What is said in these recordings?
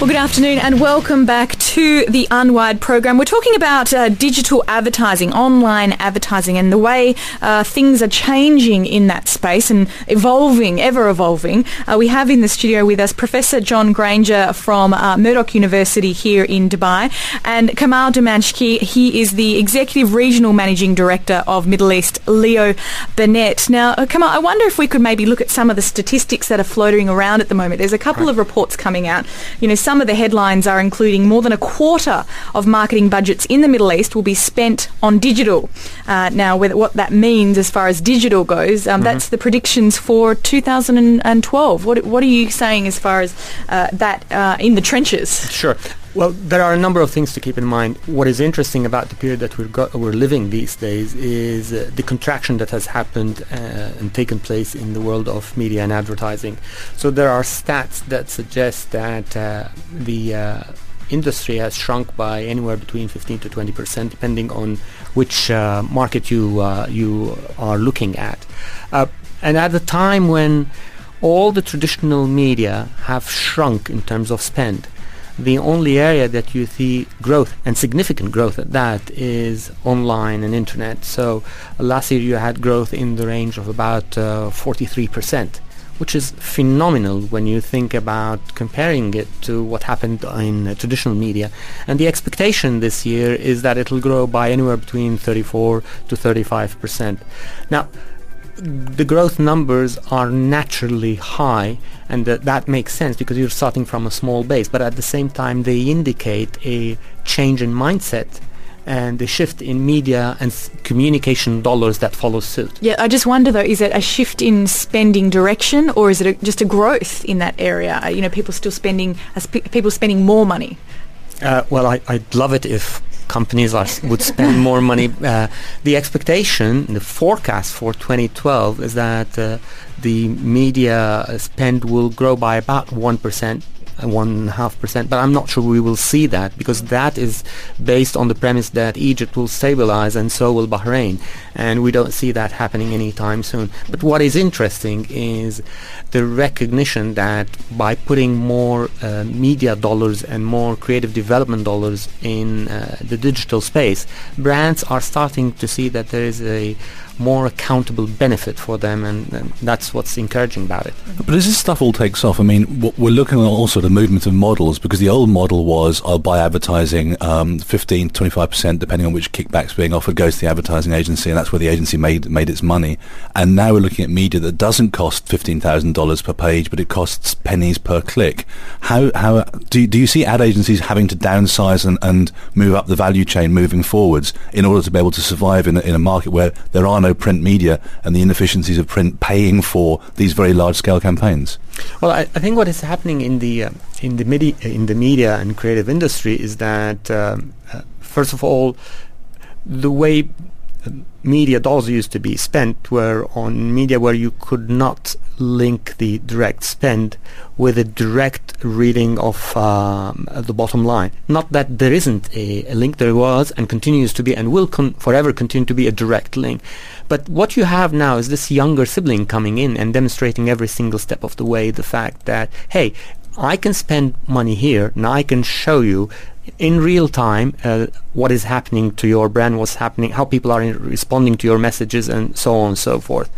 Well, good afternoon and welcome back to the Unwired program. We're talking about digital advertising, online advertising, and the way things are changing in that space and evolving, ever evolving. We have in the studio with us Professor John Granger from Murdoch University here in Dubai, and Kamal Damanshki. He is the Executive Regional Managing Director of Middle East, Leo Burnett. Now, Kamal, I wonder if we could maybe look at some of the statistics that are floating around at the moment. There's a couple of reports coming out. You know, some of the headlines are including more than a quarter of marketing budgets in the Middle East will be spent on digital. Now, what that means as far as digital goes, that's the predictions for 2012. What are you saying as far as that in the trenches? Sure. Well, there are a number of things to keep in mind. What is interesting about the period that we're living these days is the contraction that has happened and taken place in the world of media and advertising. So there are stats that suggest that the industry has shrunk by anywhere between 15 to 20%, depending on which market you are looking at. And at the time when all the traditional media have shrunk in terms of spend, the only area that you see growth, and significant growth at that, is online and internet. So last year you had growth in the range of about 43%, which is phenomenal when you think about comparing it to what happened in traditional media. And the expectation this year is that it'll grow by anywhere between 34 to 35%. Now, the growth numbers are naturally high, and that makes sense because you're starting from a small base, but at the same time they indicate a change in mindset and a shift in media and communication dollars that follow suit. Yeah, I just wonder though, is it a shift in spending direction, or is it just a growth in that area? You know, people spending more money. Well, I'd love it if companies would spend more money. The expectation, the forecast for 2012 is that the media spend will grow by about 1%. 1.5%, but I'm not sure we will see that, because that is based on the premise that Egypt will stabilize and so will Bahrain, and we don't see that happening anytime soon. But what is interesting is the recognition that by putting more media dollars and more creative development dollars in the digital space, brands are starting to see that there is a more accountable benefit for them, and that's what's encouraging about it. But as this stuff all takes off, I mean, we're looking at also the movement of models, because the old model was I'll buy advertising 15 to 25%, depending on which kickbacks being offered, goes to the advertising agency, and that's where the agency made its money. And now we're looking at media that doesn't cost $15,000 per page, but it costs pennies per click. How do you see ad agencies having to downsize and move up the value chain moving forwards in order to be able to survive in a market where there are no print media and the inefficiencies of print paying for these very large-scale campaigns? Well, I think what is happening in the media and creative industry is that first of all, the way media dollars used to be spent were on media where you could not link the direct spend with a direct reading of the bottom line. Not that there isn't a link, there was and continues to be and will forever continue to be a direct link. But what you have now is this younger sibling coming in and demonstrating every single step of the way the fact that, hey, I can spend money here, and I can show you in real time what is happening to your brand, what's happening, how people are responding to your messages, and so on and so forth.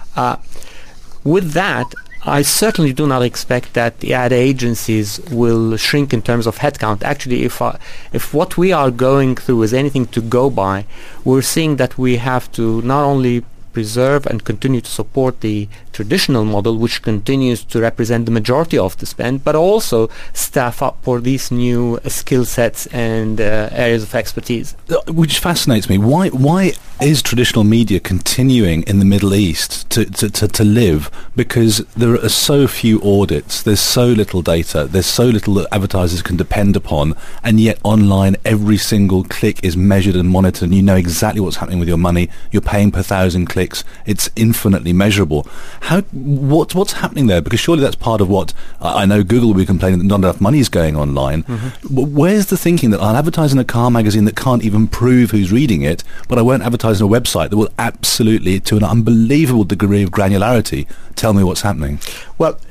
With that, I certainly do not expect that the ad agencies will shrink in terms of headcount. Actually, if what we are going through is anything to go by, we're seeing that we have to not only preserve and continue to support the traditional model, which continues to represent the majority of the spend, but also staff up for these new skill sets and areas of expertise. Which fascinates me. Why is traditional media continuing in the Middle East to live? Because there are so few audits, there's so little data, there's so little that advertisers can depend upon, and yet online every single click is measured and monitored, and you know exactly what's happening with your money. You're paying per 1,000 clicks. It's infinitely measurable. What's happening there? Because surely that's part of what I know Google will be complaining that not enough money is going online. Where's the thinking that I'll advertise in a car magazine that can't even prove who's reading it, but I won't advertise on a website that will absolutely, to an unbelievable degree of granularity, tell me what's happening? Well,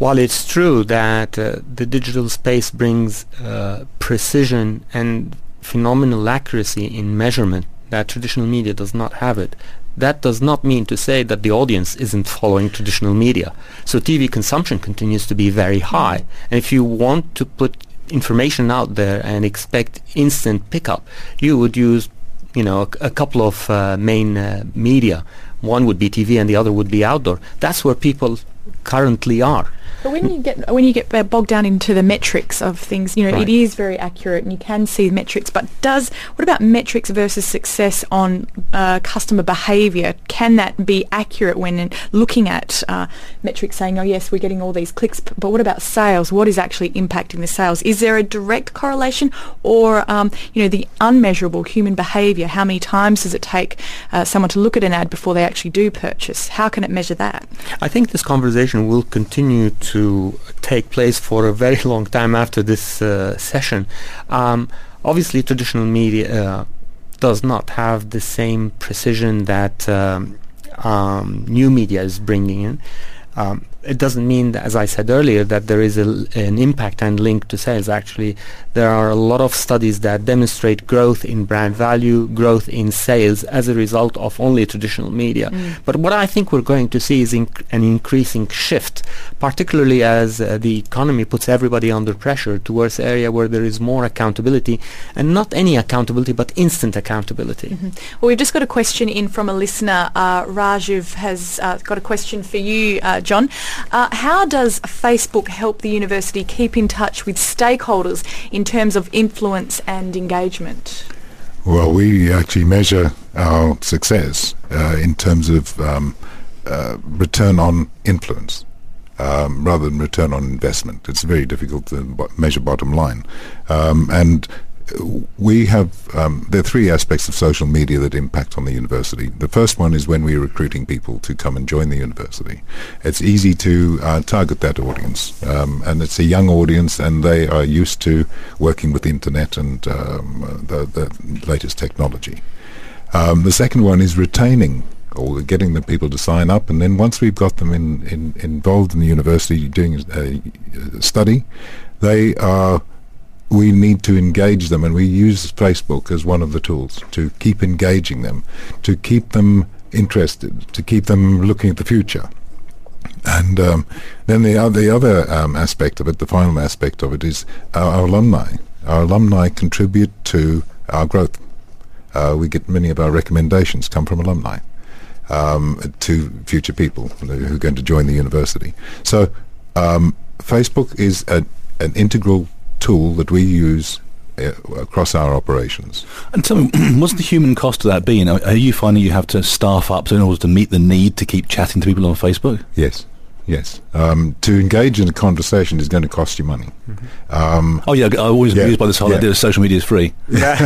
While it's true that the digital space brings precision and phenomenal accuracy in measurement, that traditional media does not have it, that does not mean to say that the audience isn't following traditional media. So TV consumption continues to be very high. And if you want to put information out there and expect instant pickup, you would use, a couple of main media. One would be TV and the other would be outdoor. That's where people currently are. But when you get bogged down into the metrics of things, Right. It is very accurate and you can see metrics. But what about metrics versus success on customer behaviour? Can that be accurate when looking at metrics saying, oh yes, we're getting all these clicks, but what about sales? What is actually impacting the sales? Is there a direct correlation, or the unmeasurable human behaviour? How many times does it take someone to look at an ad before they actually do purchase? How can it measure that? I think this conversation will continue to take place for a very long time after this session. Obviously, traditional media does not have the same precision that new media is bringing in. It doesn't mean, as I said earlier, that there is an impact and link to sales. Actually, there are a lot of studies that demonstrate growth in brand value, growth in sales as a result of only traditional media. But what I think we're going to see is an increasing shift, particularly as the economy puts everybody under pressure towards an area where there is more accountability, and not any accountability, but instant accountability. Well, we've just got a question in from a listener. Rajiv has got a question for you, John. How does Facebook help the university keep in touch with stakeholders in terms of influence and engagement? Well, we actually measure our success in terms of return on influence rather than return on investment. It's very difficult to measure bottom line. And we have, there are three aspects of social media that impact on the university. The first one is when we're recruiting people to come and join the university. It's easy to target that audience, and it's a young audience, and they are used to working with the internet and the latest technology. The second one is retaining, or getting the people to sign up, and then once we've got them involved in the university doing a study, we need to engage them, and we use Facebook as one of the tools to keep engaging them, to keep them interested, to keep them looking at the future. And then the other aspect of it, the final aspect of it, is our alumni. Our alumni contribute to our growth. We get many of our recommendations come from alumni to future people who are going to join the university. So Facebook is an integral tool that we use across our operations. And tell me, what's the human cost of that been? Are you finding you have to staff up in order to meet the need to keep chatting to people on Facebook? Yes. To engage in a conversation is going to cost you money. I always amused by this whole idea of social media is free.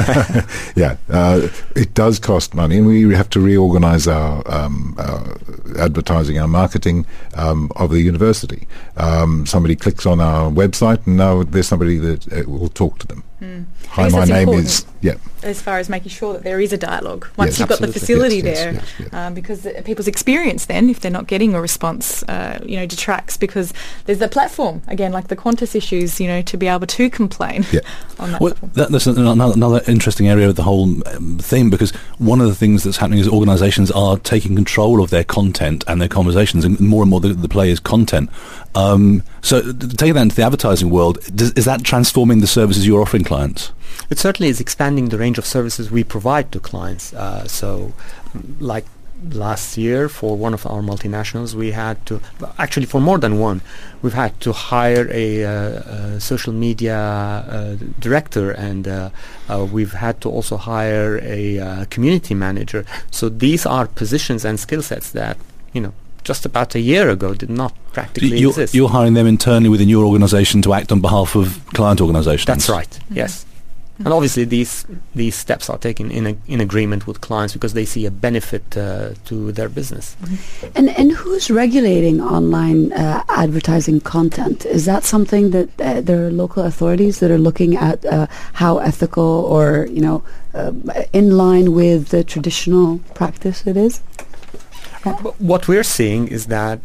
It does cost money, and we have to reorganize our advertising, our marketing of the university. Somebody clicks on our website, and now there's somebody that will talk to them. Hi, my name is... As far as making sure that there is a dialogue once you've got the facility there, because people's experience then, if they're not getting a response, detracts, because there's the platform, again, like the Qantas issues, to be able to complain on that platform. That's another interesting area of the whole thing, because one of the things that's happening is organisations are taking control of their content and their conversations, and more the play is content. So taking that into the advertising world, is that transforming the services you're offering clients? It certainly is expanding the range of services we provide to clients. So like last year, for one of our multinationals, we had to, actually for more than one, we've had to hire a social media director, and we've had to also hire a community manager. So these are positions and skill sets that, just about a year ago did not practically exist. You're hiring them internally within your organisation to act on behalf of client organisations? That's right, yes. And obviously these steps are taken in agreement with clients because they see a benefit to their business. And who's regulating online advertising content? Is that something that there are local authorities that are looking at how ethical or in line with the traditional practice it is? What we're seeing is that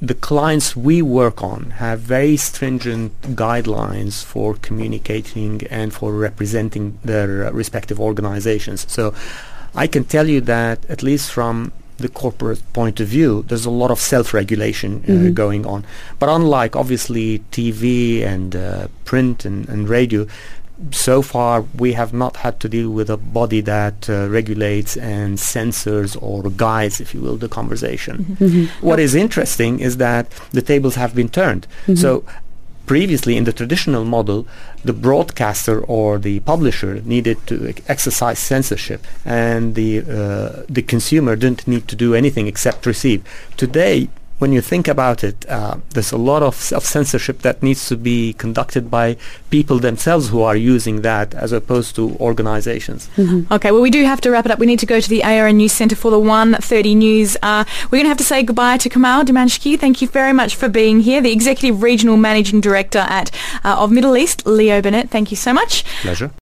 the clients we work on have very stringent guidelines for communicating and for representing their respective organizations. So I can tell you that, at least from the corporate point of view, there's a lot of self-regulation going on. But unlike, obviously, TV and print and radio, so far we have not had to deal with a body that regulates and censors or guides, if you will, the conversation. What is interesting is that the tables have been turned. So previously, in the traditional model, the broadcaster or the publisher needed to exercise censorship, and the consumer didn't need to do anything except receive. Today, when you think about it, there's a lot of censorship that needs to be conducted by people themselves who are using that, as opposed to organizations. Okay, well, we do have to wrap it up. We need to go to the ARN News Centre for the 1:30 news. We're going to have to say goodbye to Kamal Dimanshki. Thank you very much for being here. The Executive Regional Managing Director of Middle East, Leo Burnett. Thank you so much. Pleasure.